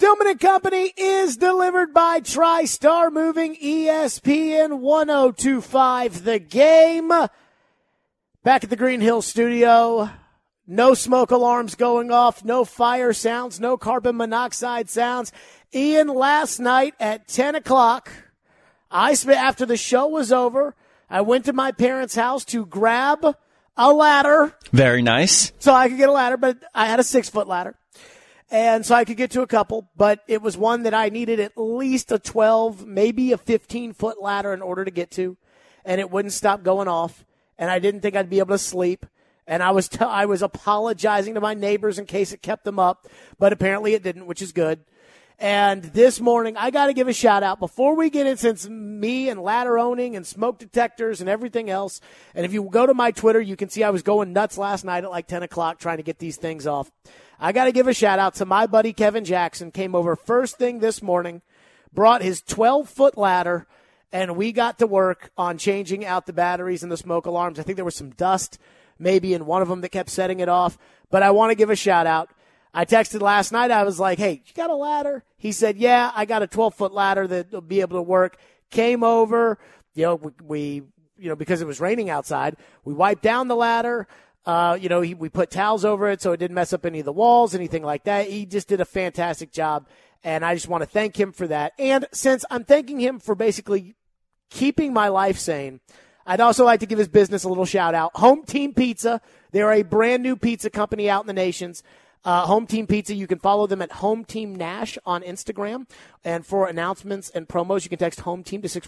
Stillman and Company is delivered by TriStar Moving, ESPN 102.5 The Game. Back at the Green Hill studio, no smoke alarms going off, no fire sounds, no carbon monoxide sounds. Ian, last night at 10 o'clock, after the show was over, I went to my parents' house to grab a ladder. Very nice. So I could get a ladder, but I had a 6-foot ladder. And so I could get to a couple, but it was one that I needed at least a 12, maybe a 15-foot ladder in order to get to, and it wouldn't stop going off, and I didn't think I'd be able to sleep, and I was apologizing to my neighbors in case it kept them up, but apparently it didn't, which is good. And this morning, I got to give a shout-out before we get in, since me and ladder owning and smoke detectors and everything else, and if you go to my Twitter, you can see I was going nuts last night at like 10 o'clock trying to get these things off. I got to give a shout-out to my buddy Kevin Jackson. Came over first thing this morning, brought his 12-foot ladder, and we got to work on changing out the batteries and the smoke alarms. I think there was some dust maybe in one of them that kept setting it off, but I want to give a shout-out. I texted last night. I was like, hey, you got a ladder? He said, yeah, I got a 12-foot ladder that will be able to work. Came over, we because it was raining outside, we wiped down the ladder. We put towels over it so it didn't mess up any of the walls, anything like that. He just did a fantastic job, and I just want to thank him for that. And since I'm thanking him for basically keeping my life sane, I'd also like to give his business a little shout-out. Home Team Pizza. They're a brand-new pizza company out in the nations. Home Team Pizza, you can follow them at Home Team Nash on Instagram. And for announcements and promos, you can text Home Team to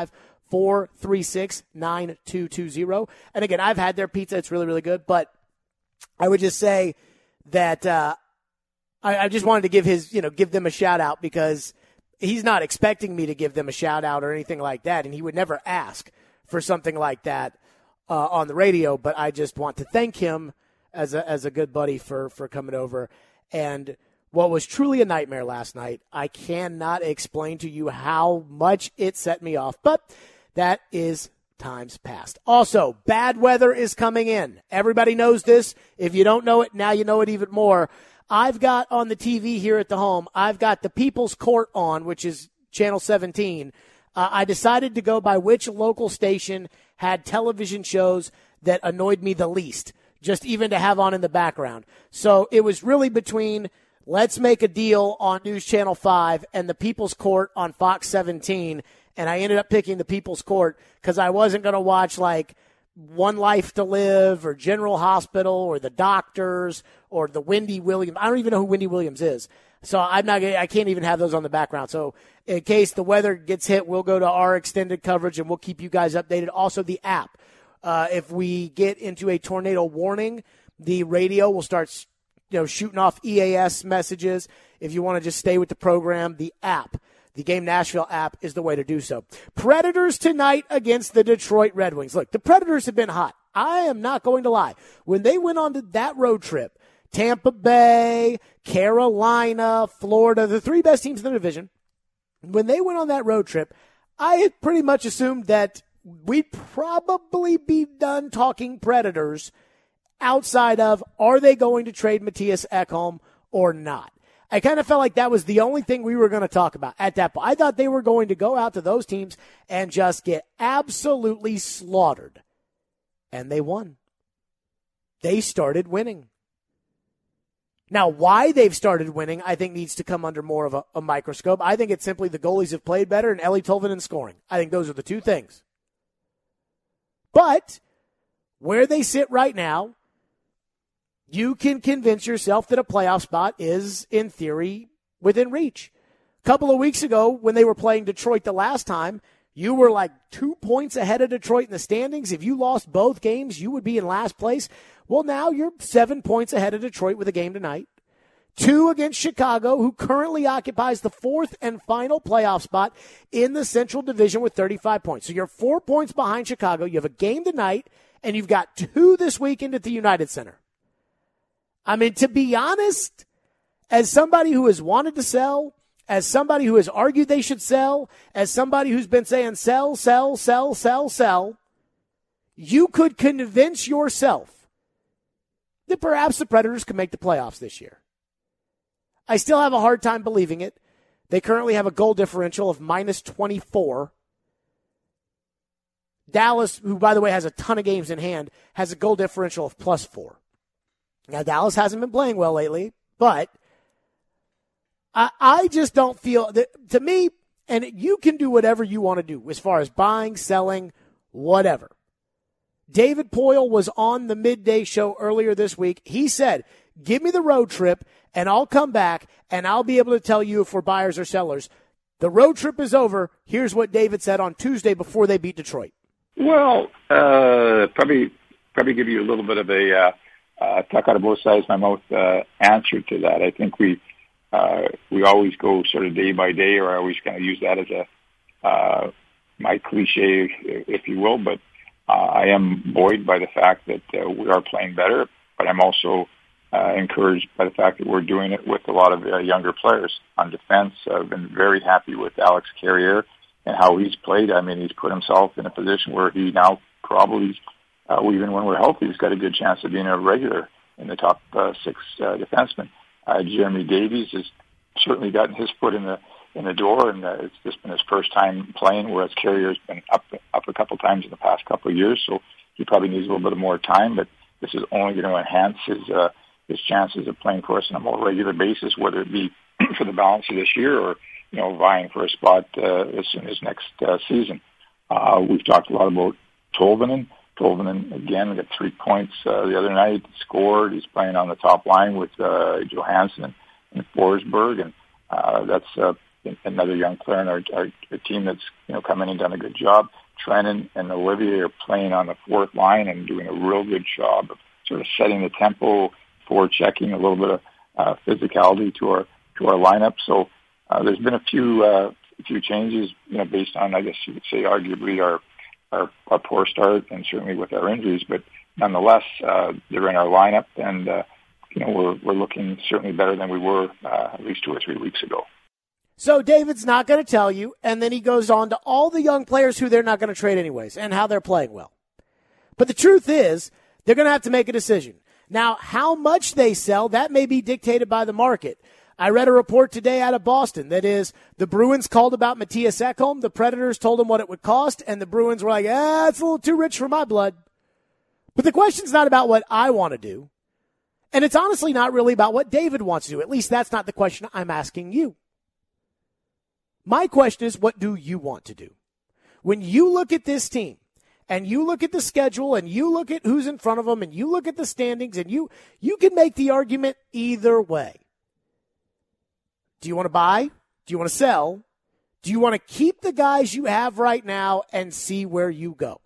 615-436-9220. And again, I've had their pizza. It's really, really good. But I would just say that I just wanted to give them a shout-out because he's not expecting me to give them a shout-out or anything like that, and he would never ask for something like that on the radio. But I just want to thank him as a good buddy for coming over. And what was truly a nightmare last night, I cannot explain to you how much it set me off, but that is times past. Also, bad weather is coming in. Everybody knows this. If you don't know it, now you know it even more. I've got on the TV here at the home, I've got the People's Court on, which is Channel 17. I decided to go by which local station had television shows that annoyed me the least, just even to have on in the background. So it was really between Let's Make a Deal on News Channel 5 and the People's Court on Fox 17, and I ended up picking the People's Court because I wasn't going to watch like One Life to Live or General Hospital or The Doctors or the Wendy Williams. I don't even know who Wendy Williams is. So I can't even have those on the background. So in case the weather gets hit, we'll go to our extended coverage and we'll keep you guys updated. Also the app. If we get into a tornado warning, the radio will start shooting off EAS messages. If you want to just stay with the program, the app, the Game Nashville app is the way to do so. Predators tonight against the Detroit Red Wings. Look, the Predators have been hot. I am not going to lie. When they went on to that road trip, Tampa Bay, Carolina, Florida, the three best teams in the division, when they went on that road trip, I had pretty much assumed that we'd probably be done talking Predators outside of, are they going to trade Matthias Ekholm or not? I kind of felt like that was the only thing we were going to talk about at that point. I thought they were going to go out to those teams and just get absolutely slaughtered. And they won. They started winning. Now, why they've started winning, I think needs to come under more of a microscope. I think it's simply the goalies have played better and Eeli Tolvanen scoring. I think those are the two things. But where they sit right now, you can convince yourself that a playoff spot is, in theory, within reach. A couple of weeks ago, when they were playing Detroit the last time, you were like 2 points ahead of Detroit in the standings. If you lost both games, you would be in last place. Well, now you're 7 points ahead of Detroit with a game tonight. 2 against Chicago, who currently occupies the fourth and final playoff spot in the Central Division with 35 points. So you're 4 points behind Chicago. You have a game tonight, and you've got 2 this weekend at the United Center. I mean, to be honest, as somebody who has wanted to sell, as somebody who has argued they should sell, as somebody who's been saying sell, sell, sell, sell, sell, you could convince yourself that perhaps the Predators can make the playoffs this year. I still have a hard time believing it. They currently have a goal differential of minus 24. Dallas, who, by the way, has a ton of games in hand, has a goal differential of plus 4. Now, Dallas hasn't been playing well lately, but I just don't feel that, to me, and you can do whatever you want to do as far as buying, selling, whatever. David Poyle was on the midday show earlier this week. He said, give me the road trip, and I'll come back, and I'll be able to tell you if we're buyers or sellers. The road trip is over. Here's what David said on Tuesday before they beat Detroit. Well, probably give you a little bit of a talk out of both sides of my mouth answer to that. I think we always go sort of day by day, or I always kind of use that as a my cliche, if you will. But I am buoyed by the fact that we are playing better, but I'm also encouraged by the fact that we're doing it with a lot of younger players on defense. I've been very happy with Alex Carrier and how he's played. I mean, he's put himself in a position where he now probably, even when we're healthy, he's got a good chance of being a regular in the top 6 defensemen. Jeremy Davies has certainly gotten his foot in the door, and it's just been his first time playing, whereas Carrier's been up a couple times in the past couple of years, so he probably needs a little bit more time, but this is only going to enhance his chances of playing for us on a more regular basis, whether it be for the balance of this year or, vying for a spot as soon as next season. We've talked a lot about Tolvanen. Tolvanen, again, got 3 points the other night, scored. He's playing on the top line with Johansson and Forsberg, and that's another young player in our team that's come in and done a good job. Trennan and Olivier are playing on the fourth line and doing a real good job of sort of setting the tempo, forechecking, a little bit of physicality to our lineup. So there's been a few changes, based on, I guess you could say, arguably our poor start and certainly with our injuries, but nonetheless, they're in our lineup, and we're looking certainly better than we were at least 2 or 3 weeks ago. So David's not going to tell you, and then he goes on to all the young players who they're not going to trade anyways and how they're playing well. But the truth is, they're going to have to make a decision. Now, how much they sell, that may be dictated by the market. I read a report today out of Boston that is, the Bruins called about Matthias Ekholm, the Predators told them what it would cost, and the Bruins were like, it's a little too rich for my blood. But the question's not about what I want to do, and it's honestly not really about what David wants to do. At least that's not the question I'm asking you. My question is, what do you want to do? When you look at this team, and you look at the schedule, and you look at who's in front of them, and you look at the standings, and you can make the argument either way. Do you want to buy? Do you want to sell? Do you want to keep the guys you have right now and see where you go?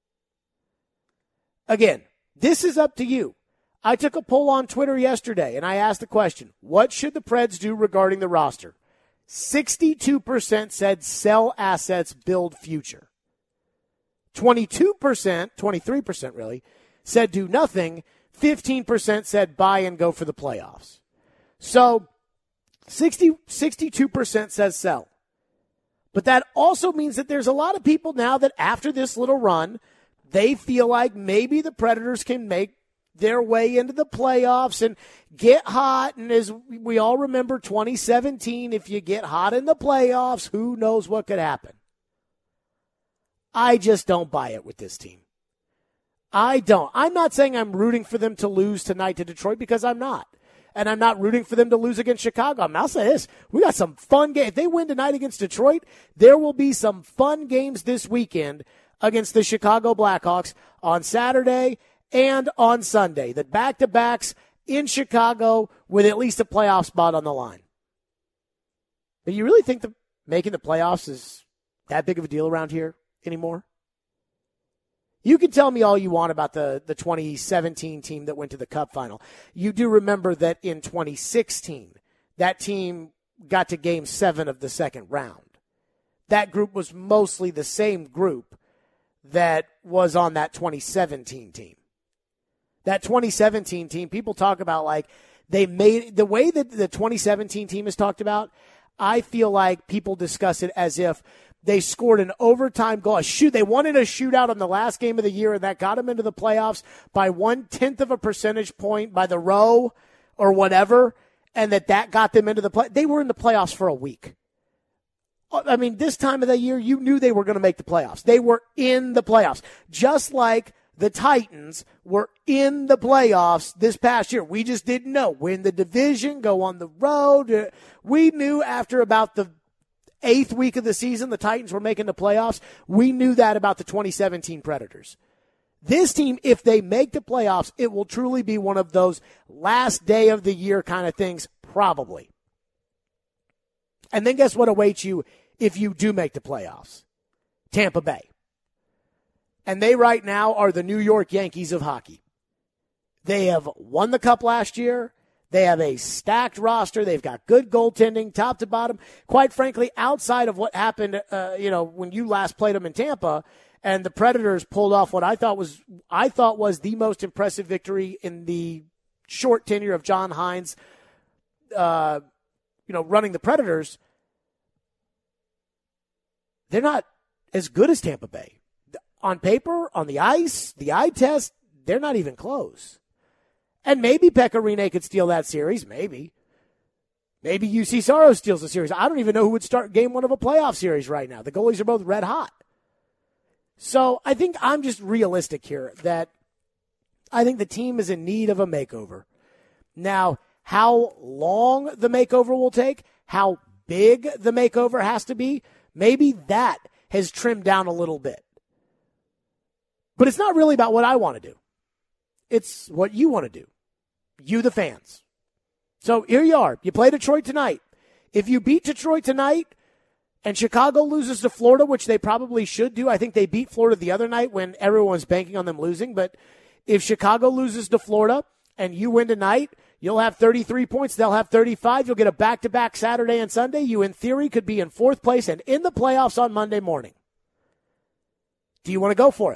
Again, this is up to you. I took a poll on Twitter yesterday, and I asked the question, what should the Preds do regarding the roster? 62% said sell assets, build future. 22%, 23% really, said do nothing. 15% said buy and go for the playoffs. So 62% says sell. But that also means that there's a lot of people now that after this little run, they feel like maybe the Predators can make their way into the playoffs and get hot. And as we all remember 2017, if you get hot in the playoffs, who knows what could happen. I just don't buy it with this team. I don't. I'm not saying I'm rooting for them to lose tonight to Detroit, because I'm not. And I'm not rooting for them to lose against Chicago. I'll say this. We got some fun games. If they win tonight against Detroit, there will be some fun games this weekend against the Chicago Blackhawks on Saturday and on Sunday. The back-to-backs in Chicago with at least a playoff spot on the line. But you really think that making the playoffs is that big of a deal around here anymore? You can tell me all you want about the 2017 team that went to the Cup final. You do remember that in 2016, that team got to Game 7 of the second round. That group was mostly the same group that was on that 2017 team. That 2017 team, people talk about like they made the way that the 2017 team is talked about. I feel like people discuss it as if they scored an overtime goal. They won in a shootout on the last game of the year, and that got them into the playoffs by 0.1 of a percentage point by the row or whatever. and that got them into the play. They were in the playoffs for a week. I mean, this time of the year, you knew they were going to make the playoffs. They were in the playoffs, just like the Titans were in the playoffs this past year. We just didn't know. Win the division, go on the road. We knew after about the 8th week of the season, the Titans were making the playoffs. We knew that about the 2017 Predators. This team, if they make the playoffs, it will truly be one of those last day of the year kind of things, probably. And then guess what awaits you if you do make the playoffs? Tampa Bay. And they right now are the New York Yankees of hockey. They have won the Cup last year. They have a stacked roster. They've got good goaltending, top to bottom. Quite frankly, outside of what happened, when you last played them in Tampa, and the Predators pulled off what I thought was the most impressive victory in the short tenure of John Hines, running the Predators. They're not as good as Tampa Bay. On paper, on the ice, the eye test, they're not even close. And maybe Pekka Rinne could steal that series. Maybe UC Saros steals the series. I don't even know who would start game one of a playoff series right now. The goalies are both red hot. So I think I'm just realistic here that I think the team is in need of a makeover. Now, how long the makeover will take, how big the makeover has to be, maybe that has trimmed down a little bit. But it's not really about what I want to do. It's what you want to do. You, the fans. So here you are. You play Detroit tonight. If you beat Detroit tonight and Chicago loses to Florida, which they probably should do, I think they beat Florida the other night when everyone's banking on them losing. But if Chicago loses to Florida and you win tonight, you'll have 33 points. They'll have 35. You'll get a back-to-back Saturday and Sunday. You, in theory, could be in 4th place and in the playoffs on Monday morning. Do you want to go for it?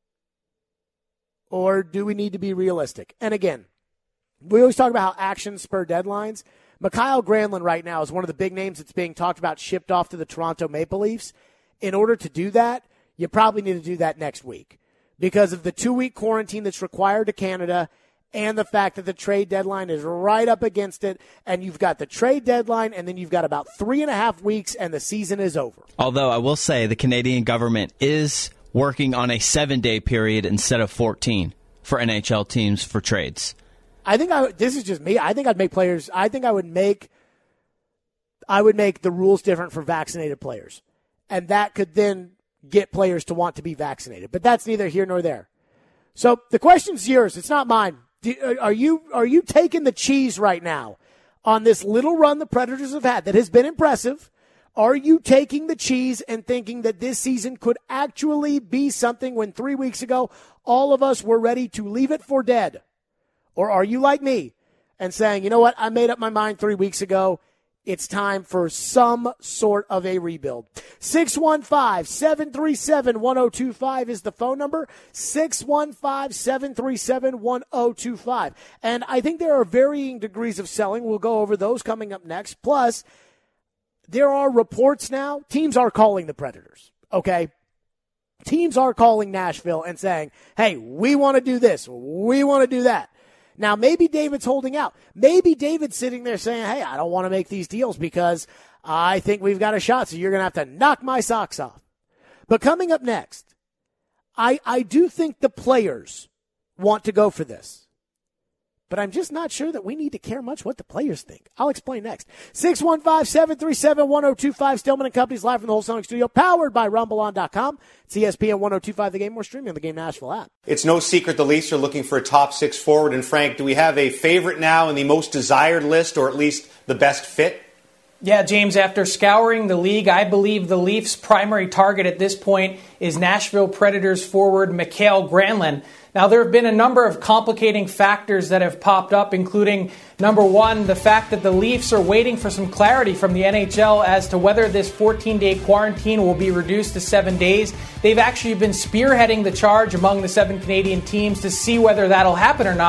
Or do we need to be realistic? And again, we always talk about how actions spur deadlines. Mikael Granlund right now is one of the big names that's being talked about shipped off to the Toronto Maple Leafs. In order to do that, you probably need to do that next week because of the 2-week quarantine that's required to Canada and the fact that the trade deadline is right up against it. And you've got the trade deadline, and then you've got about 3.5 weeks, and the season is over. Although I will say the Canadian government is working on a 7-day period instead of 14 for NHL teams for trades. This is just me. I think I would make the rules different for vaccinated players. And that could then get players to want to be vaccinated. But that's neither here nor there. So the question's yours. It's not mine. Are you taking the cheese right now on this little run the Predators have had that has been impressive? Are you taking the cheese and thinking that this season could actually be something when 3 weeks ago all of us were ready to leave it for dead? Or are you like me and saying, you know what, I made up my mind 3 weeks ago. It's time for some sort of a rebuild. 615-737-1025 is the phone number. 615-737-1025. And I think there are varying degrees of selling. We'll go over those coming up next. Plus, there are reports now. Teams are calling the Predators, okay? Teams are calling Nashville and saying, hey, we want to do this. We want to do that. Now, maybe David's holding out. Maybe David's sitting there saying, hey, I don't want to make these deals because I think we've got a shot, so you're going to have to knock my socks off. But coming up next, I do think the players want to go for this. But I'm just not sure that we need to care much what the players think. I'll explain next. 615-737-1025. Stillman & Company's live from the Wholesaling Studio, powered by RumbleOn.com. It's ESPN 1025 The Game. We're streaming on the Game Nashville app. It's no secret the Leafs are looking for a top 6 forward. And Frank, do we have a favorite now in the most desired list, or at least the best fit? Yeah, James, after scouring the league, I believe the Leafs' primary target at this point is Nashville Predators forward Mikael Granlund. Now, there have been a number of complicating factors that have popped up, including, number one, the fact that the Leafs are waiting for some clarity from the NHL as to whether this 14-day quarantine will be reduced to 7 days. They've actually been spearheading the charge among the 7 Canadian teams to see whether that'll happen or not.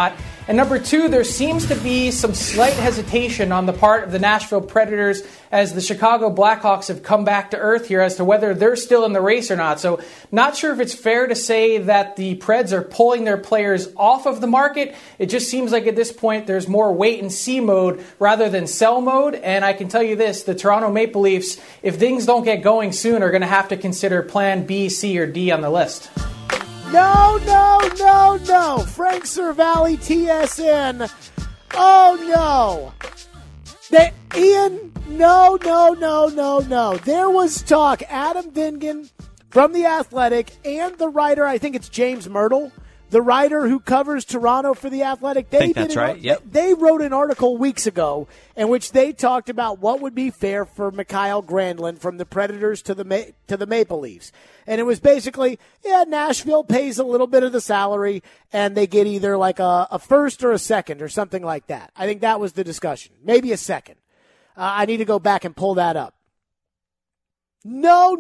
And number two, there seems to be some slight hesitation on the part of the Nashville Predators as the Chicago Blackhawks have come back to earth here as to whether they're still in the race or not. So not sure if it's fair to say that the Preds are pulling their players off of the market. It just seems like at this point there's more wait and see mode rather than sell mode. And I can tell you this, the Toronto Maple Leafs, if things don't get going soon, are going to have to consider plan B, C, or D on the list. No. Frank Cervalli, TSN. Oh, no. Ian, no. There was talk. Adam Vingan from The Athletic and the writer, I think it's James Myrtle, the writer who covers Toronto for The Athletic. I think that's right, yep. They wrote an article weeks ago in which they talked about what would be fair for Mikael Granlund from the Predators to the Maple Leafs. And it was basically, Nashville pays a little bit of the salary, and they get either like a first or a second or something like that. I think that was the discussion. Maybe a second. I need to go back and pull that up. No.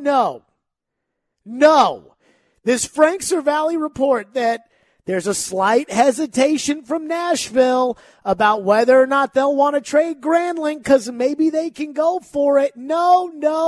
This Frank Cervalli report that there's a slight hesitation from Nashville about whether or not they'll want to trade Granlund because maybe they can go for it. No.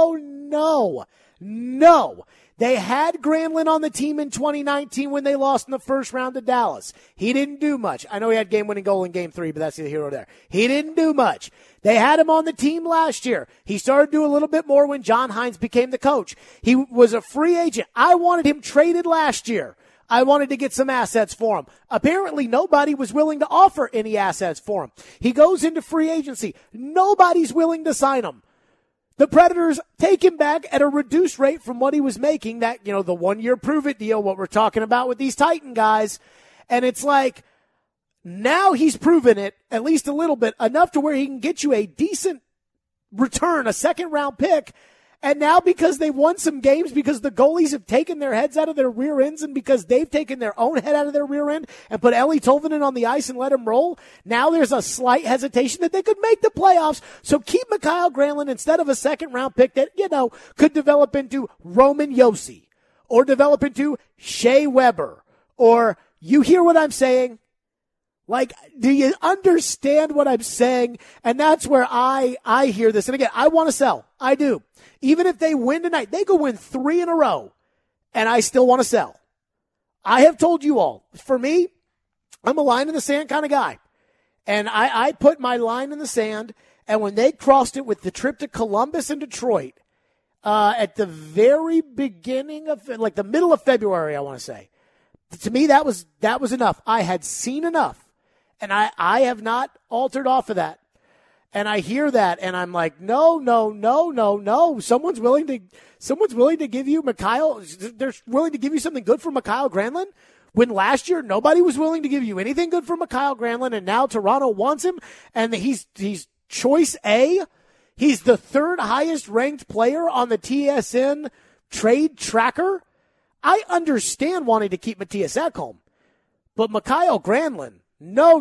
They had Granlund on the team in 2019 when they lost in the first round to Dallas. He didn't do much. I know he had game-winning goal in Game 3, but that's the hero there. He didn't do much. They had him on the team last year. He started to do a little bit more when John Hines became the coach. He was a free agent. I wanted him traded last year. I wanted to get some assets for him. Apparently, nobody was willing to offer any assets for him. He goes into free agency. Nobody's willing to sign him. The Predators take him back at a reduced rate from what he was making, that, the 1-year prove-it deal, what we're talking about with these Titan guys. And it's like, now he's proven it, at least a little bit, enough to where he can get you a decent return, a second-round pick. And now because they won some games, because the goalies have taken their heads out of their rear ends and because they've taken their own head out of their rear end and put Eeli Tolvanen on the ice and let him roll, now there's a slight hesitation that they could make the playoffs. So keep Mikael Granlund instead of a second-round pick that, could develop into Roman Josi or develop into Shea Weber. Or, you hear what I'm saying? Like, do you understand what I'm saying? And that's where I hear this. And again, I want to sell. I do. Even if they win tonight, they could win 3 in a row, and I still want to sell. I have told you all, for me, I'm a line in the sand kind of guy. And I put my line in the sand, and when they crossed it with the trip to Columbus and Detroit, at the very beginning of, like the middle of February, I want to say, to me, that was enough. I had seen enough, and I have not altered off of that. And I hear that, and I'm like, no. Someone's willing to give you Mikael. They're willing to give you something good for Mikael Granlund. When last year nobody was willing to give you anything good for Mikael Granlund, and now Toronto wants him, and he's choice A. He's the 3rd highest ranked player on the TSN trade tracker. I understand wanting to keep Mattias Ekholm, but Mikael Granlund, no.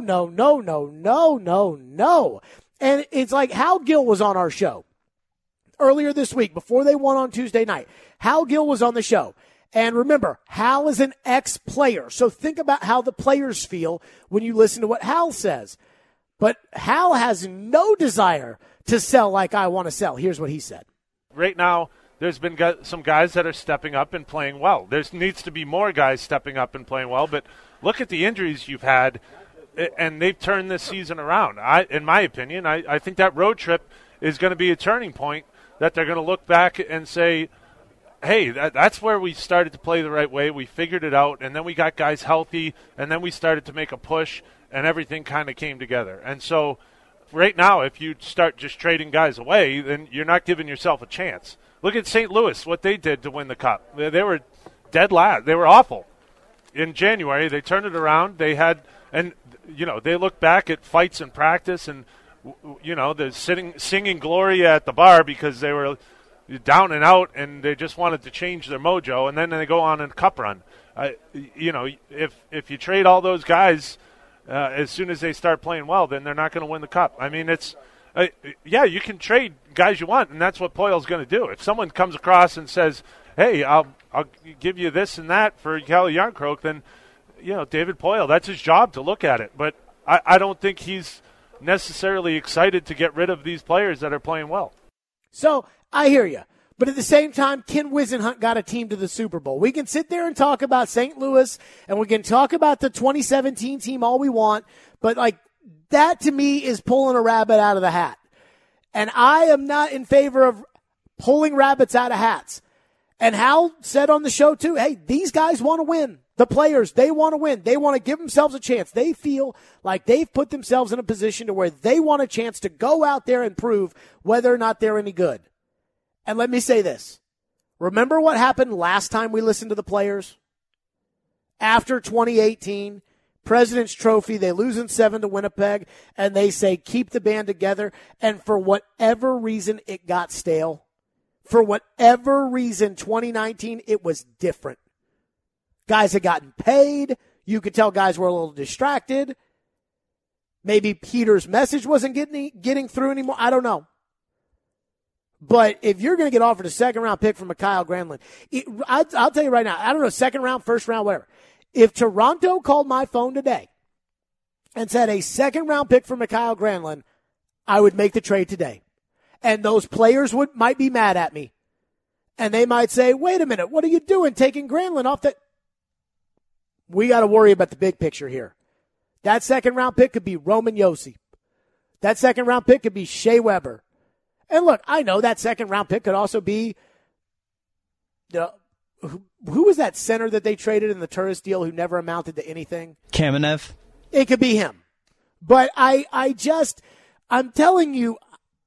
And it's like Hal Gill was on our show earlier this week before they won on Tuesday night. Hal Gill was on the show. And remember, Hal is an ex-player. So think about how the players feel when you listen to what Hal says. But Hal has no desire to sell like I want to sell. Here's what he said. Right now, there's been some guys that are stepping up and playing well. There needs to be more guys stepping up and playing well. But look at the injuries you've had. And they've turned this season around. In my opinion, I think that road trip is going to be a turning point that they're going to look back and say, hey, that's where we started to play the right way. We figured it out, and then we got guys healthy, and then we started to make a push, and everything kind of came together. And so right now, if you start just trading guys away, then you're not giving yourself a chance. Look at St. Louis, what they did to win the Cup. They were dead last. They were awful. In January, they turned it around. They had – and they look back at fights in practice and, they're singing Gloria at the bar because they were down and out and they just wanted to change their mojo. And then they go on a cup run. If you trade all those guys as soon as they start playing well, then they're not going to win the Cup. I mean, it's you can trade guys you want, and that's what Poyle's going to do. If someone comes across and says, hey, I'll give you this and that for Calle Jarnkrok, then – David Poyle, that's his job to look at it. But I don't think he's necessarily excited to get rid of these players that are playing well. So I hear you. But at the same time, Ken Whisenhunt got a team to the Super Bowl. We can sit there and talk about St. Louis, and we can talk about the 2017 team all we want, but like that to me is pulling a rabbit out of the hat. And I am not in favor of pulling rabbits out of hats. And Hal said on the show too, hey, these guys want to win. The players, they want to win. They want to give themselves a chance. They feel like they've put themselves in a position to where they want a chance to go out there and prove whether or not they're any good. And let me say this. Remember what happened last time we listened to the players? After 2018, President's Trophy, they lose in 7 to Winnipeg, and they say, keep the band together. And for whatever reason, it got stale. For whatever reason, 2019, it was different. Guys had gotten paid. You could tell guys were a little distracted. Maybe Peter's message wasn't getting through anymore. I don't know. But if you're going to get offered a second-round pick from Mikael Granlund, I'll tell you right now, I don't know, second round, first round, whatever. If Toronto called my phone today and said a second-round pick for Mikael Granlund, I would make the trade today. And those players might be mad at me. And they might say, wait a minute, what are you doing taking Granlund off the... We got to worry about the big picture here. That second-round pick could be Roman Josi. That second-round pick could be Shea Weber. And look, I know that second-round pick could also be, who was that center that they traded in the Turris deal who never amounted to anything? Kamenev. It could be him. But I'm telling you,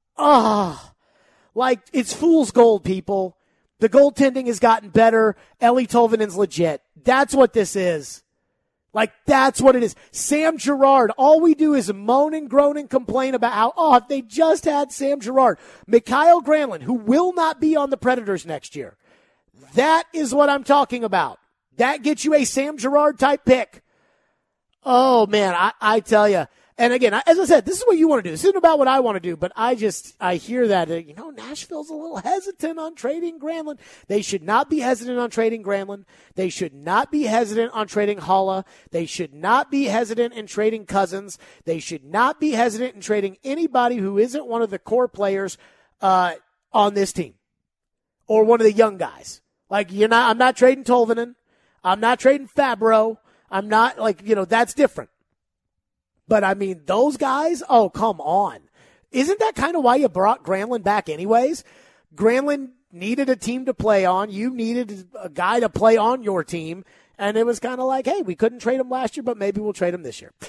like it's fool's gold, people. The goaltending has gotten better. Eeli Tolvanen's legit. That's what this is. Like, that's what it is. Sam Girard, all we do is moan and groan and complain about how, if they just had Sam Girard. Mikael Granlund, who will not be on the Predators next year. That is what I'm talking about. That gets you a Sam Girard type pick. Oh, man, I tell you. And again, as I said, this is what you want to do. This isn't about what I want to do, but I hear that, Nashville's a little hesitant on trading Granlund. They should not be hesitant on trading Granlund. They should not be hesitant on trading Haula. They should not be hesitant in trading Cousins. They should not be hesitant in trading anybody who isn't one of the core players, on this team. Or one of the young guys. Like, I'm not trading Tolvanen. I'm not trading Fabro. I'm not that's different. But, I mean, those guys, oh, come on. Isn't that kind of why you brought Granlund back anyways? Granlund needed a team to play on. You needed a guy to play on your team. And it was kind of like, hey, we couldn't trade him last year, but maybe we'll trade him this year.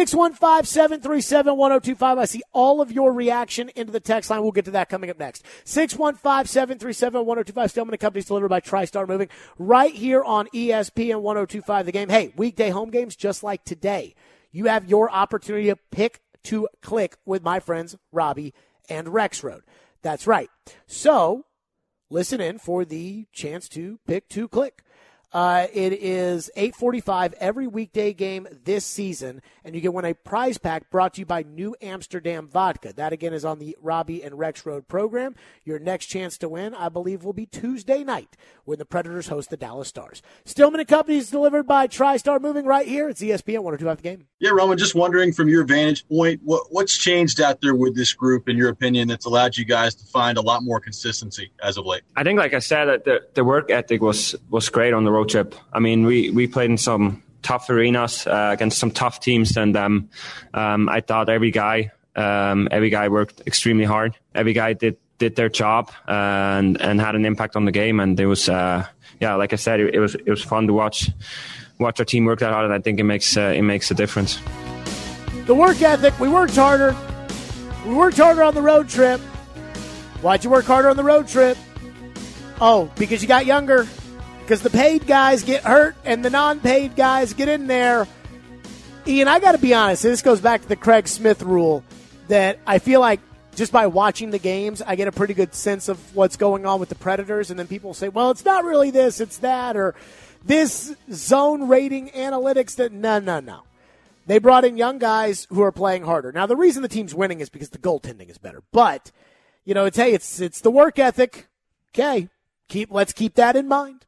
615-737-1025. I see all of your reaction into the text line. We'll get to that coming up next. 615-737-1025. Stillman & Company's delivered by TriStar Moving right here on ESPN 1025 The Game. Hey, weekday home games just like today. You have your opportunity to pick to click with my friends Robbie and Rexroad. That's right. So listen in for the chance to pick to click. It is 8:45 every weekday game this season, and you can win a prize pack brought to you by New Amsterdam Vodka. That, again, is on the Robbie and Rex Road program. Your next chance to win, I believe, will be Tuesday night when the Predators host the Dallas Stars. Stillman & Company is delivered by TriStar Moving right here. It's ESPN 1025 The Game. Yeah, Roman, just wondering from your vantage point, what's changed out there with this group, in your opinion, that's allowed you guys to find a lot more consistency as of late? I think, like I said, that the work ethic was great on the road trip. I mean, we played in some tough arenas against some tough teams, and I thought every guy worked extremely hard. Every guy did their job and had an impact on the game. And it was, like I said, it was fun to watch our team work that hard, and I think it makes a difference. The work ethic. We worked harder. We worked harder on the road trip. Why'd you work harder on the road trip? Oh, because you got younger. Because the paid guys get hurt and the non-paid guys get in there. Ian, I got to be honest. This goes back to the Craig Smith rule that I feel like just by watching the games, I get a pretty good sense of what's going on with the Predators. And then people say, well, it's not really this, it's that, or this zone rating analytics. That No. They brought in young guys who are playing harder. Now, the reason the team's winning is because the goaltending is better. But, it's the work ethic. Okay, let's keep that in mind.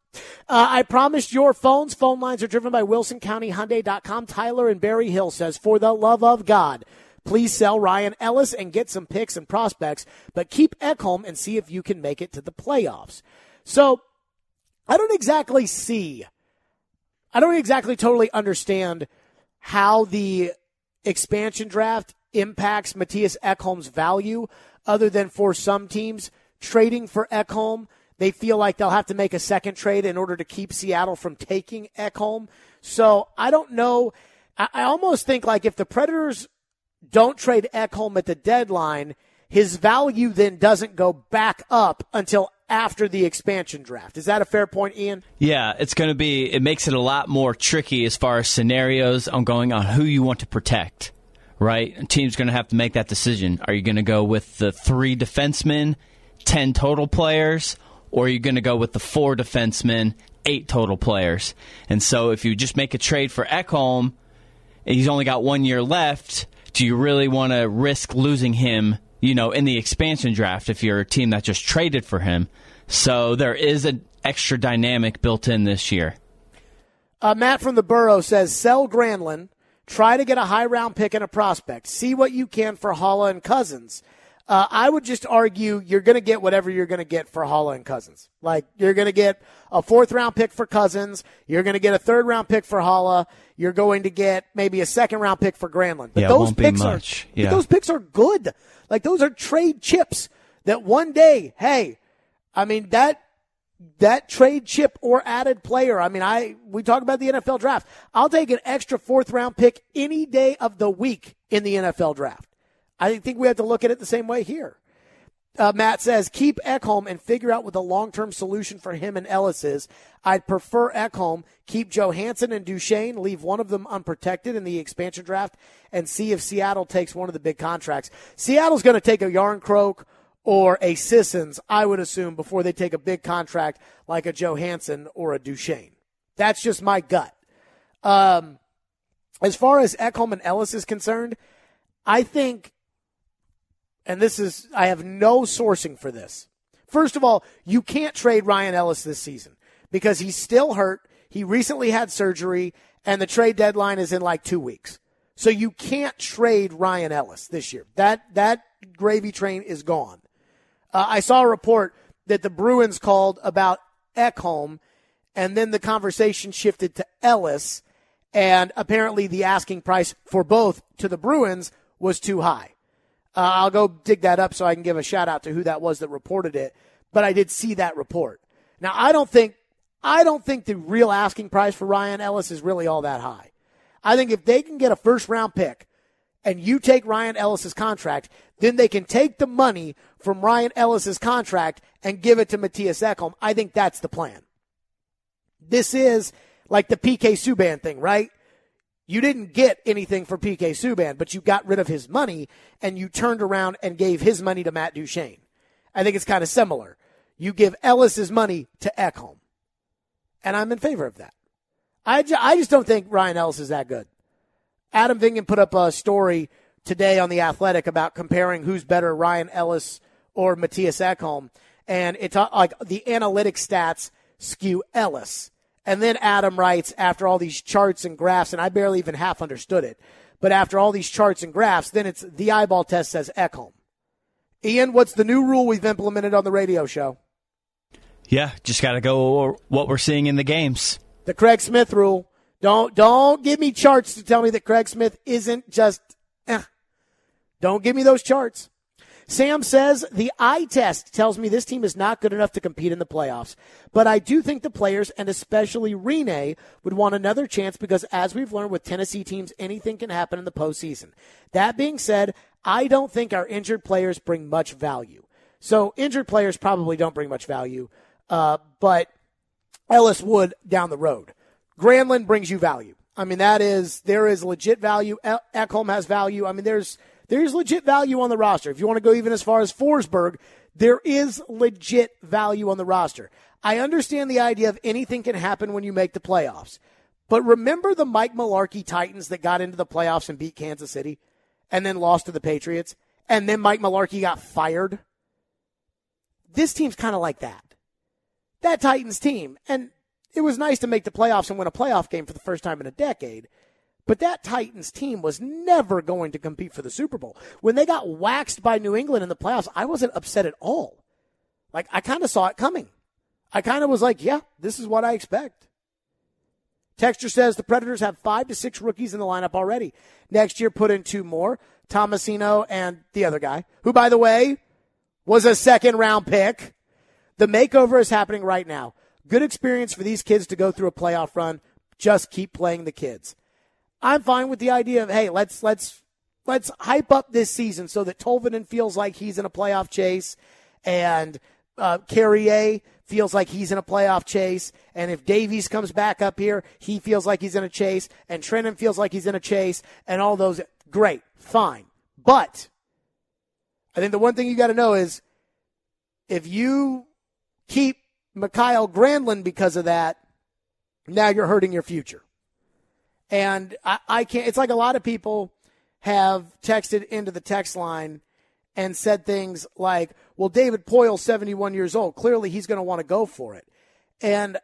I promised your phones. Phone lines are driven by WilsonCountyHyundai.com. Tyler in Berry Hill says, for the love of God, please sell Ryan Ellis and get some picks and prospects, but keep Ekholm and see if you can make it to the playoffs. So I don't exactly totally understand how the expansion draft impacts Matthias Ekholm's value, other than for some teams trading for Ekholm, they feel like they'll have to make a second trade in order to keep Seattle from taking Ekholm. So I don't know. I almost think like if the Predators don't trade Ekholm at the deadline, his value then doesn't go back up until after the expansion draft. Is that a fair point, Ian? Yeah, it makes it a lot more tricky as far as scenarios on going on who you want to protect, right? A team's going to have to make that decision. Are you going to go with the 3 defensemen, 10 total players, or are you going to go with the 4 defensemen, 8 total players? And so if you just make a trade for Ekholm, and he's only got 1 year left, do you really want to risk losing him, in the expansion draft if you're a team that just traded for him? So there is an extra dynamic built in this year. Matt from the Borough says, sell Granlund, try to get a high round pick and a prospect. See what you can for Haula and Cousins. I would just argue you're going to get whatever you're going to get for Haula and Cousins. Like, you're going to get a 4th round pick for Cousins. You're going to get a 3rd round pick for Haula. You're going to get maybe a 2nd round pick for Granlund. But those picks but those picks are good. Like, those are trade chips that one day, hey, I mean, that trade chip or added player. I mean, we talk about the NFL draft. I'll take an extra 4th round pick any day of the week in the NFL draft. I think we have to look at it the same way here. Matt says, keep Ekholm and figure out what the long-term solution for him and Ellis is. I'd prefer Ekholm, keep Johansson and Duchesne, leave one of them unprotected in the expansion draft, and see if Seattle takes one of the big contracts. Seattle's going to take a Yarncroke or a Sissons, I would assume, before they take a big contract like a Johansson or a Duchesne. That's just my gut. As far as Ekholm and Ellis is concerned, I think, and I have no sourcing for this. First of all, you can't trade Ryan Ellis this season because he's still hurt. He recently had surgery, and the trade deadline is in like 2 weeks. So you can't trade Ryan Ellis this year. That gravy train is gone. I saw a report that the Bruins called about Ekholm, and then the conversation shifted to Ellis, and apparently the asking price for both to the Bruins was too high. I'll go dig that up so I can give a shout out to who that was that reported it. But I did see that report. Now, I don't think the real asking price for Ryan Ellis is really all that high. I think if they can get a 1st round pick and you take Ryan Ellis's contract, then they can take the money from Ryan Ellis's contract and give it to Matthias Ekholm. I think that's the plan. This is like the PK Subban thing, right? You didn't get anything for PK Subban, but you got rid of his money, and you turned around and gave his money to Matt Duchesne. I think it's kind of similar. You give Ellis's money to Ekholm, and I'm in favor of that. I just don't think Ryan Ellis is that good. Adam Vingan put up a story today on The Athletic about comparing who's better, Ryan Ellis or Matthias Ekholm, and it's like the analytic stats skew Ellis. And then Adam writes, after all these charts and graphs, and I barely even half understood it, but after all these charts and graphs, then it's the eyeball test says Ekholm. Ian, what's the new rule we've implemented on the radio show? Yeah, just got to go what we're seeing in the games. The Craig Smith rule. Don't give me charts to tell me that Craig Smith isn't just, Don't give me those charts. Sam says, the eye test tells me this team is not good enough to compete in the playoffs. But I do think the players, and especially Rene, would want another chance because, as we've learned with Tennessee teams, anything can happen in the postseason. That being said, I don't think our injured players bring much value. So injured players probably don't bring much value, but Ellis would down the road. Granlund brings you value. I mean, there is legit value. Ekholm has value. I mean, there's legit value on the roster. If you want to go even as far as Forsberg, there is legit value on the roster. I understand the idea of anything can happen when you make the playoffs. But remember the Mike Mularkey Titans that got into the playoffs and beat Kansas City and then lost to the Patriots? And then Mike Mularkey got fired? This team's kind of like that. That Titans team. And it was nice to make the playoffs and win a playoff game for the first time in a decade. But that Titans team was never going to compete for the Super Bowl. When they got waxed by New England in the playoffs, I wasn't upset at all. Like, I kind of saw it coming. I kind of was like, yeah, this is what I expect. Texture says the Predators have 5 to 6 rookies in the lineup already. Next year, put in 2 more, Tomasino and the other guy, who, by the way, was a second-round pick. The makeover is happening right now. Good experience for these kids to go through a playoff run. Just keep playing the kids. I'm fine with the idea of, hey, let's hype up this season so that Tolvanen feels like he's in a playoff chase, and Carrier feels like he's in a playoff chase, and if Davies comes back up here, he feels like he's in a chase, and Trenton feels like he's in a chase, and all those. Great, fine. But I think the one thing you got to know is if you keep Mikael Granlund because of that, now you're hurting your future. And I can't, it's like a lot of people have texted into the text line and said things like, well, David Poyle's 71 years old. Clearly he's going to want to go for it. And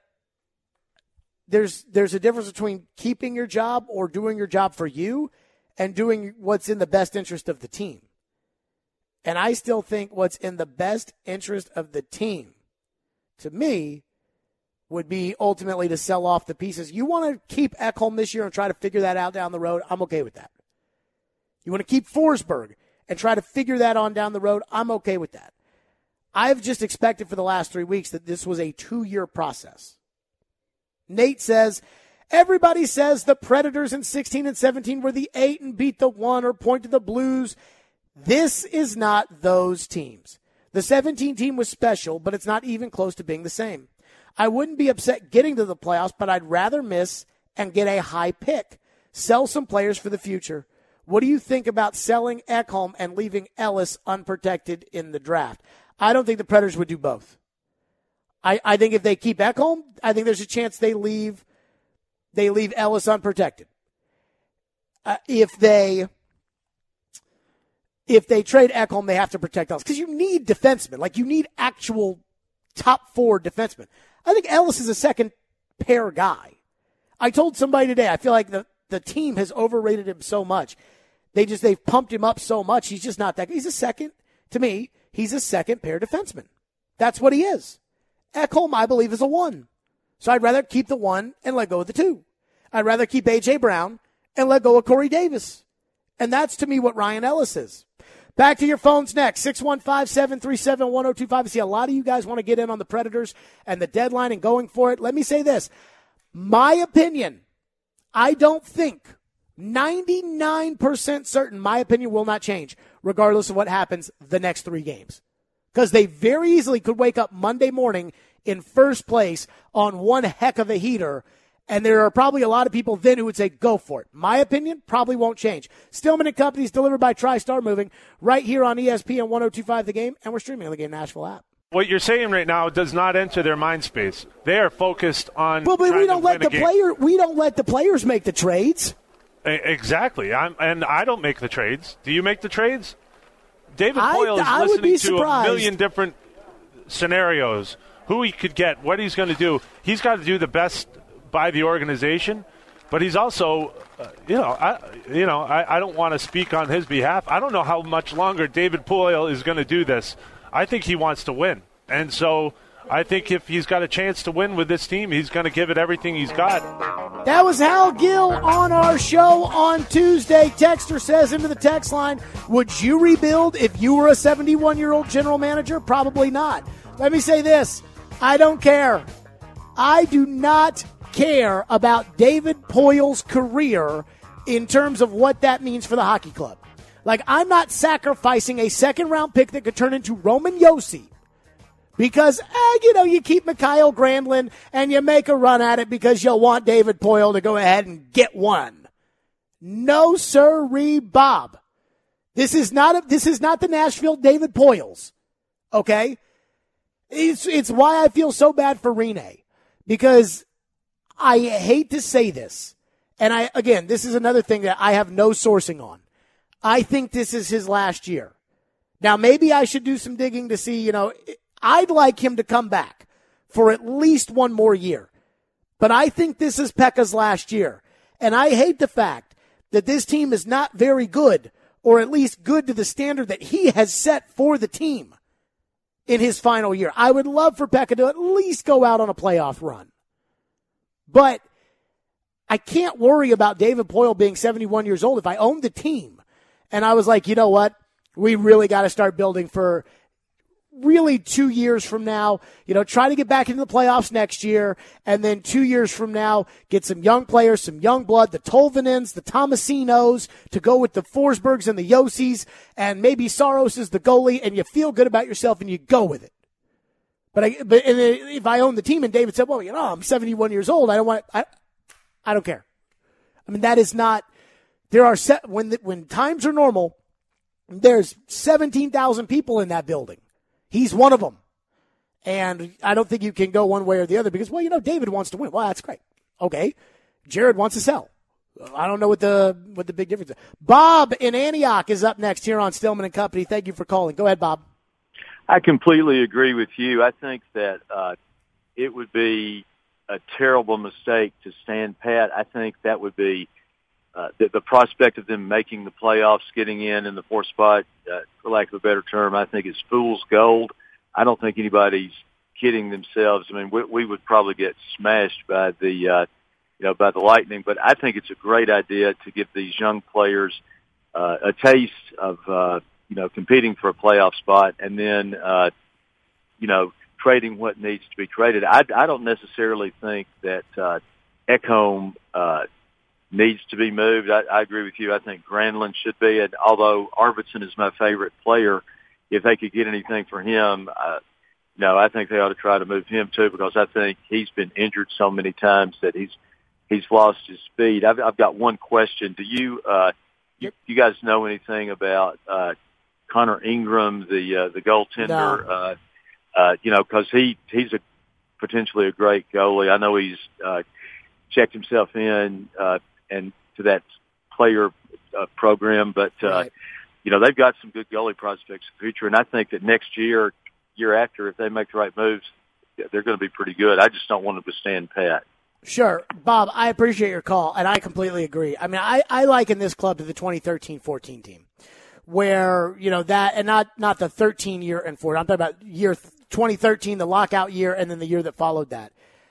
there's a difference between keeping your job or doing your job for you and doing what's in the best interest of the team. And I still think what's in the best interest of the team, to me, would be ultimately to sell off the pieces. You want to keep Ekholm this year and try to figure that out down the road, I'm okay with that. You want to keep Forsberg and try to figure that on down the road, I'm okay with that. I've just expected for the last 3 weeks that this was a 2-year process. Nate says, everybody says the Predators in 16 and 17 were the 8 and beat the 1 or point to the Blues. This is not those teams. The 17 team was special, but it's not even close to being the same. I wouldn't be upset getting to the playoffs, but I'd rather miss and get a high pick. Sell some players for the future. What do you think about selling Ekholm and leaving Ellis unprotected in the draft? I don't think the Predators would do both. I think if they keep Ekholm, I think there's a chance they leave Ellis unprotected. If they trade Ekholm, they have to protect Ellis because you need defensemen. Like, you need actual top 4 defensemen. I think Ellis is a second pair guy. I told somebody today, I feel like the team has overrated him so much. They've pumped him up so much. He's just not that. He's a second, to me, he's a second pair defenseman. That's what he is. Ekholm, I believe, is a 1. So I'd rather keep the 1 and let go of the 2. I'd rather keep A.J. Brown and let go of Corey Davis. And that's, to me, what Ryan Ellis is. Back to your phones next, 615-737-1025. I see a lot of you guys want to get in on the Predators and the deadline and going for it. Let me say this. My opinion, I don't think, 99% certain, my opinion will not change regardless of what happens the next 3 games. Because they very easily could wake up Monday morning in first place on one heck of a heater. And there are probably a lot of people then who would say, go for it. My opinion probably won't change. Stillman & Company is delivered by TriStar Moving right here on ESPN 102.5 The Game, and we're streaming on the Game Nashville app. What you're saying right now does not enter their mind space. They are focused on. Well, but we don't let the players make the trades. Exactly. I don't make the trades. Do you make the trades? David Poyle is listening to a million different scenarios. Who he could get, what he's going to do. He's got to do the best by the organization, but he's also, I don't want to speak on his behalf. I don't know how much longer David Poyle is going to do this. I think he wants to win, and so I think if he's got a chance to win with this team, he's going to give it everything he's got. That was Hal Gill on our show on Tuesday. Texter says into the text line, would you rebuild if you were a 71-year-old general manager? Probably not. Let me say this. I don't care. I do not care about David Poyle's career in terms of what that means for the hockey club. Like, I'm not sacrificing a second-round pick that could turn into Roman Josi because, you keep Mikael Granlund and you make a run at it because you'll want David Poyle to go ahead and get one. No, sirree, Bob. This is not the Nashville David Poyles. Okay? It's why I feel so bad for Rene, because I hate to say this, and this is another thing that I have no sourcing on. I think this is his last year. Now, maybe I should do some digging to see, I'd like him to come back for at least one more year. But I think this is Pekka's last year. And I hate the fact that this team is not very good, or at least good to the standard that he has set for the team in his final year. I would love for Pekka to at least go out on a playoff run. But I can't worry about David Poile being 71 years old if I owned the team. And I was like, you know what? We really got to start building for really 2 years from now. Try to get back into the playoffs next year. And then 2 years from now, get some young players, some young blood, the Tolvanens, the Tomasinos, to go with the Forsbergs and the Yossis, and maybe Saros is the goalie, and you feel good about yourself and you go with it. But if I own the team and David said, well, I'm 71 years old, I don't care. I mean, that is not, when times are normal, there's 17,000 people in that building. He's one of them. And I don't think you can go one way or the other because, David wants to win. Well, that's great. Okay. Jared wants to sell. I don't know what the big difference is. Bob in Antioch is up next here on Stillman and Company. Thank you for calling. Go ahead, Bob. I completely agree with you. I think that it would be a terrible mistake to stand pat. I think that would be the prospect of them making the playoffs, getting in the fourth spot, for lack of a better term, I think is fool's gold. I don't think anybody's kidding themselves. I mean, we would probably get smashed by the Lightning, but I think it's a great idea to give these young players a taste of competing for a playoff spot, and then trading what needs to be traded. I don't necessarily think that Ekholm needs to be moved. I agree with you. I think Granlund should be, and although Arvidsson is my favorite player, if they could get anything for him, I think they ought to try to move him too, because I think he's been injured so many times that he's lost his speed. I've got one question. Do you you guys know anything about Connor Ingram, the goaltender? No. Because he's potentially a great goalie. I know he's checked himself in and to that player program, but right. They've got some good goalie prospects in the future, and I think that next year after, if they make the right moves, they're going to be pretty good. I just don't want them to stand pat. Sure. Bob, I appreciate your call, and I completely agree. I mean, I liken this club to the 2013-14 team, where, that, and not the 13-year and 14. I'm talking about year 2013, the lockout year, and then the year that followed that.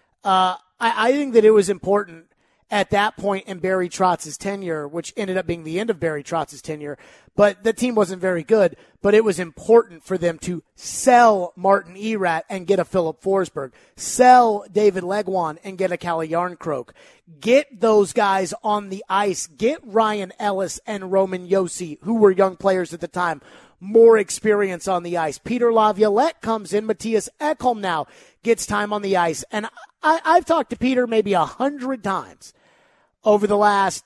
I think that it was important at that point in Barry Trotz's tenure, which ended up being the end of Barry Trotz's tenure, but the team wasn't very good, but it was important for them to sell Martin Erat and get a Philip Forsberg, sell David Legwand and get a Calle Jarnkrok, get those guys on the ice, get Ryan Ellis and Roman Josi, who were young players at the time, more experience on the ice. Peter Laviolette comes in. Matthias Ekholm now gets time on the ice. And I've talked to Peter maybe 100 times over the last,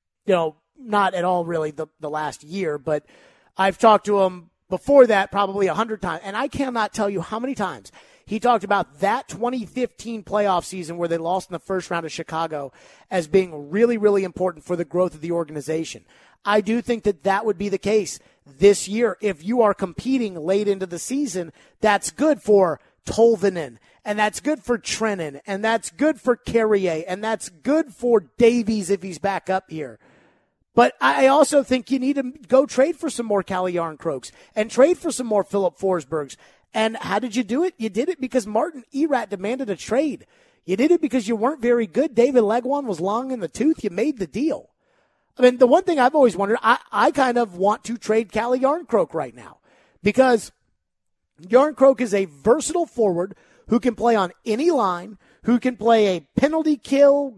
not at all really the last year, but I've talked to him before that probably 100 times. And I cannot tell you how many times he talked about that 2015 playoff season where they lost in the first round of Chicago as being really, really important for the growth of the organization. I do think that would be the case this year. If you are competing late into the season, that's good for Tolvanen, and that's good for Trennan, and that's good for Carrier, and that's good for Davies if he's back up here. But I also think you need to go trade for some more Calle Jarnkroks and trade for some more Philip Forsbergs. And how did you do it? You did it because Martin Erat demanded a trade. You did it because you weren't very good. David Legwand was long in the tooth. You made the deal. I mean, the one thing I've always wondered, I kind of want to trade Calle Jarnkrok right now because Jarnkrok is a versatile forward who can play on any line, who can play a penalty kill,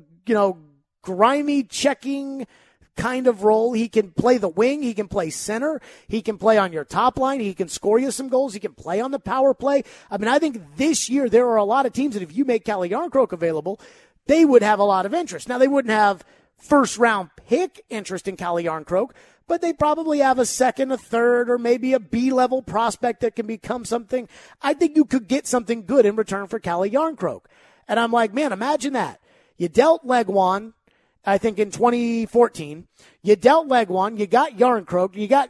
grimy checking kind of role. He can play the wing. He can play center. He can play on your top line. He can score you some goals. He can play on the power play. I mean, I think this year there are a lot of teams that if you make Calle Jarnkrok available, they would have a lot of interest. Now, they wouldn't have first-round pick interest in Calle Jarnkrok, but they probably have a second, a third, or maybe a B-level prospect that can become something. I think you could get something good in return for Calle Jarnkrok. And I'm like, man, imagine that. You dealt Legwand, I think in 2014. You dealt Legwand, you got Jarnkrok, you got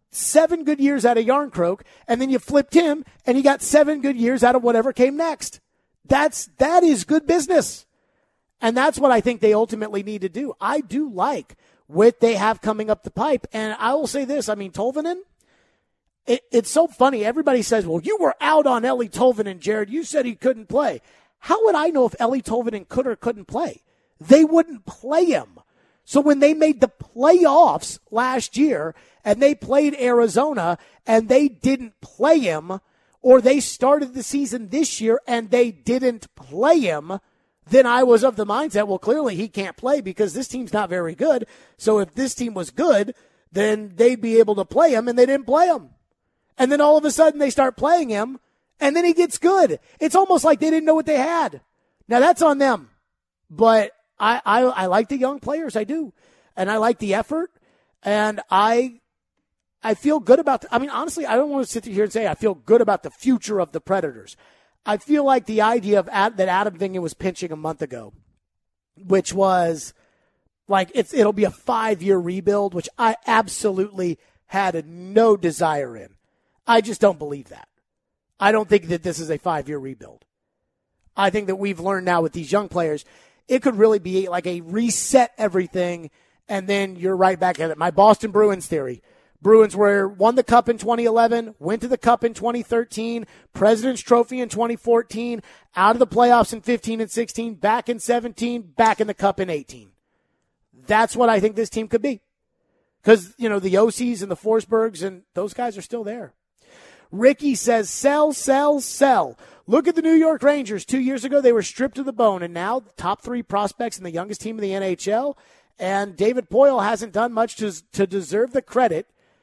7 good years out of Jarnkrok, and then you flipped him, and you got 7 good years out of whatever came next. That is good business. And that's what I think they ultimately need to do. I do like what they have coming up the pipe. And I will say this, I mean, Tolvanen, it's so funny. Everybody says, well, you were out on Eeli Tolvanen, Jared. You said he couldn't play. How would I know if Eeli Tolvanen could or couldn't play? They wouldn't play him. So when they made the playoffs last year and they played Arizona and they didn't play him, or they started the season this year and they didn't play him, then I was of the mindset, well, clearly he can't play because this team's not very good. So if this team was good, then they'd be able to play him, and they didn't play him. And then all of a sudden they start playing him, and then he gets good. It's almost like they didn't know what they had. Now, that's on them. But I like the young players. I do. And I like the effort. And I feel good about honestly, I don't want to sit here and say I feel good about the future of the Predators. I feel like the idea of that Adam Vingan was pinching a month ago, which was like it'll be a 5-year rebuild, which I absolutely had no desire in. I just don't believe that. I don't think that this is a 5-year rebuild. I think that we've learned now with these young players, it could really be like a reset everything, and then you're right back at it. My Boston Bruins theory. Bruins won the Cup in 2011, went to the Cup in 2013, President's Trophy in 2014, out of the playoffs in 15 and 16, back in 17, back in the Cup in 18. That's what I think this team could be. Because, the Ossies and the Forsbergs and those guys are still there. Ricky says, sell, sell, sell. Look at the New York Rangers. 2 years ago, they were stripped to the bone, and now the top 3 prospects and the youngest team in the NHL. And David Poile hasn't done much to deserve the credit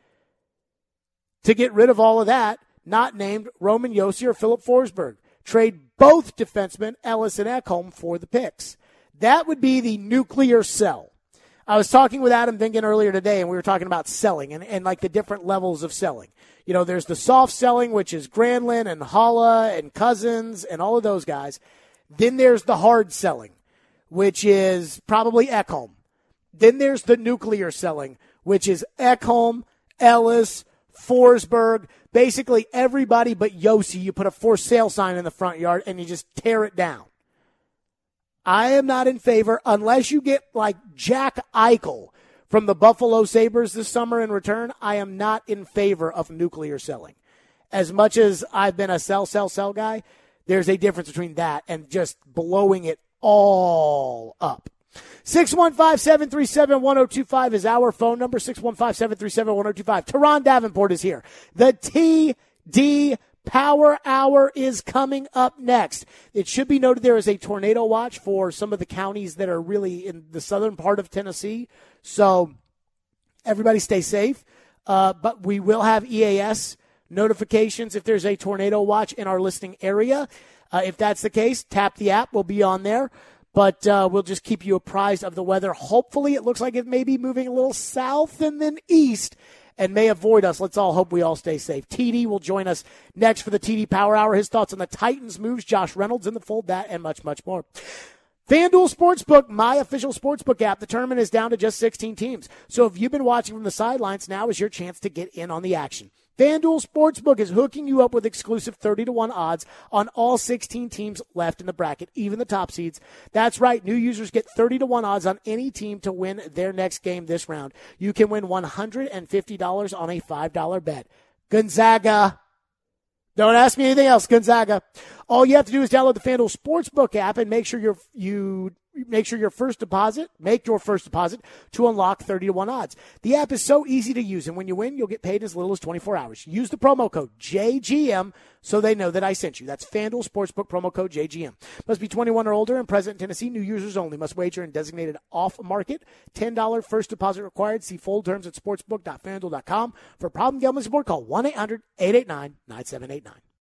to get rid of all of that, not named Roman Josi or Philip Forsberg. Trade both defensemen, Ellis and Ekholm, for the picks. That would be the nuclear sell. I was talking with Adam Vingan earlier today, and we were talking about selling and like the different levels of selling. There's the soft selling, which is Granlund and Holla and Cousins and all of those guys. Then there's the hard selling, which is probably Ekholm. Then there's the nuclear selling, which is Ekholm, Ellis, Forsberg, basically everybody but Josi. You put a for sale sign in the front yard and you just tear it down. I am not in favor, unless you get like Jack Eichel from the Buffalo Sabres this summer in return, I am not in favor of nuclear selling. As much as I've been a sell guy, there's a difference between that and just blowing it all up. 615-737-1025 is our phone number, 615-737-1025. Teron Davenport is here. The TD Power Hour is coming up next. It should be noted there is a tornado watch for some of the counties that are really in the southern part of Tennessee. So everybody stay safe. But we will have EAS notifications if there's a tornado watch in our listening area. If that's the case, tap the app. We'll be on there. But we'll just keep you apprised of the weather. Hopefully it looks like it may be moving a little south and then east and may avoid us. Let's all hope we all stay safe. TD will join us next for the TD Power Hour. His thoughts on the Titans moves, Josh Reynolds in the fold, that and much, much more. FanDuel Sportsbook, my official sportsbook app. The tournament is down to just 16 teams. So if you've been watching from the sidelines, now is your chance to get in on the action. FanDuel Sportsbook is hooking you up with exclusive 30-1 odds on all 16 teams left in the bracket, even the top seeds. That's right. New users get 30-1 odds on any team to win their next game this round. You can win $150 on a $5 bet. Gonzaga. Don't ask me anything else, Gonzaga. All you have to do is download the FanDuel Sportsbook app and make sure your first deposit to unlock 30-1 odds. The app is so easy to use, and when you win, you'll get paid as little as 24 hours. Use the promo code JGM so they know that I sent you. That's FanDuel Sportsbook promo code JGM. Must be 21 or older and present in Tennessee. New users only. Must wager in designated off-market. $10 first deposit required. See full terms at sportsbook.fanduel.com. For problem gambling support, call 1-800-889-9789.